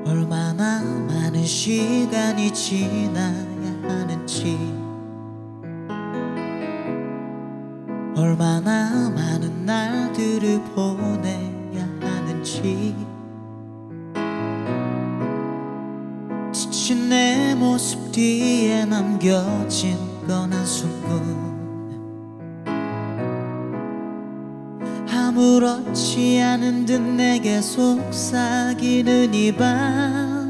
얼마나 많은 시간이 지나야 하는지, 얼마나 많은 날들을 보내야 하는지, 지친 내 모습 뒤에 남겨진 건 한숨뿐. 아무렇지 않은 듯 내게 속삭이는 이 밤,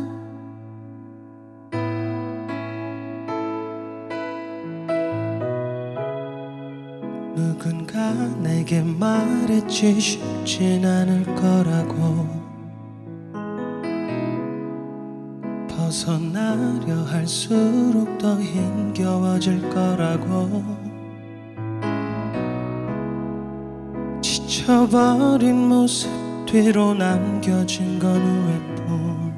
누군가 내게 말했지 쉽진 않을 거라고, 벗어나려 할수록 더 힘겨워질 거라고. 지쳐버린 모습 뒤로 남겨진 건 후회뿐.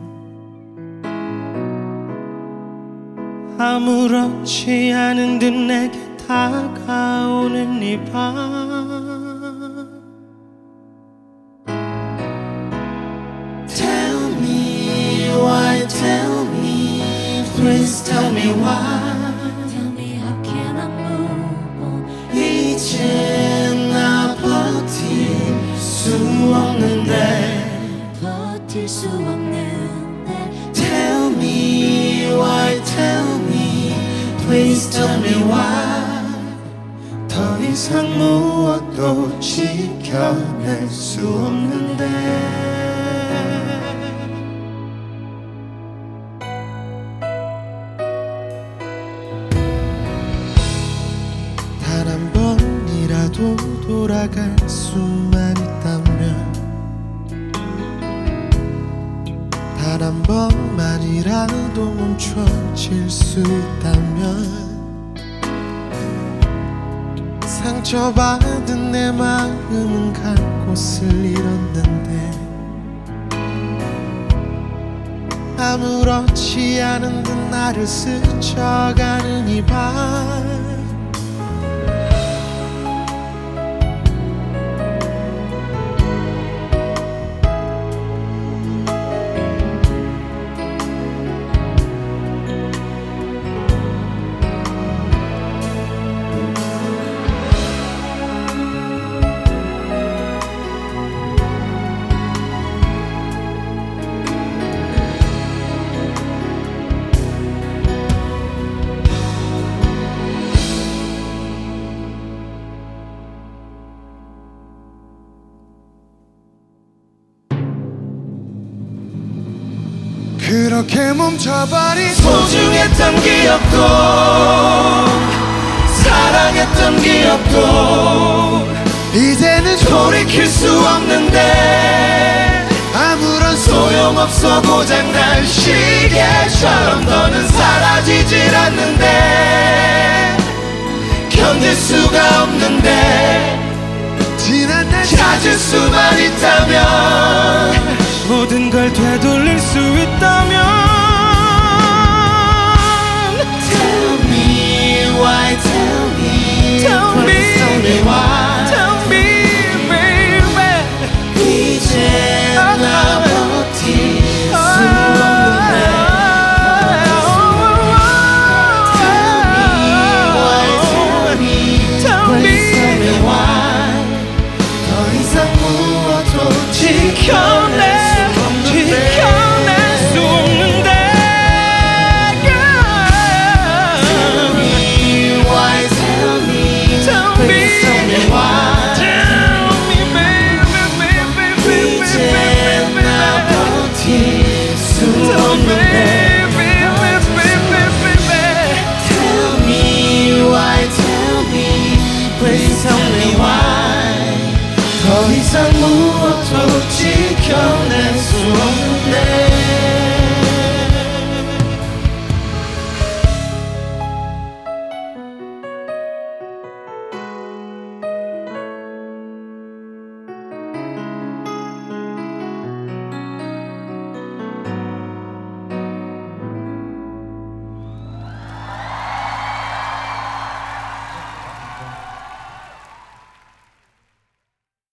아무렇지 않은 듯 내게 다가오는 이 밤. Tell me why, tell me, please tell me why. Tell me how can I move on? 이제 나 버틸 수 없는데, 버틸 수 없는데. Tell me why, tell me, please tell me why. 더 이상 무엇도 지켜낼 수 없는데. 단 한 번이라도 돌아갈 수만 있다면, 단 한 번만이라도 멈춰질 수 있다면, 상처받은 내 마음은 갈 곳을 잃었는데, 아무렇지 않은 듯 나를 스쳐가는 이 밤. 그렇게 멈춰버린 소중했던 기억도, 사랑했던 기억도 이제는 돌이킬 수 없는데, 아무런 소용없어 고장난 시계처럼 너는 사라지질 않는데, 견딜 수가 없는데, 지난 날 찾을 수만 있다면, 모든 걸 되돌릴 수 있다면. Tell me why, tell me, Tell me. please tell me why. Tell me baby. 이제 나 버틸 수 없는데, Tell me why, tell me, please tell me why. 더 이상 무엇도 지켜낼 수 없는데, 수 없는데. Tell me why, tell me, please tell me why. Tell me baby, 이제 나 버틸 수 없는데, Tell me why, tell me, please tell me why. 더 이상 무엇도 지켜낼 수 없는데.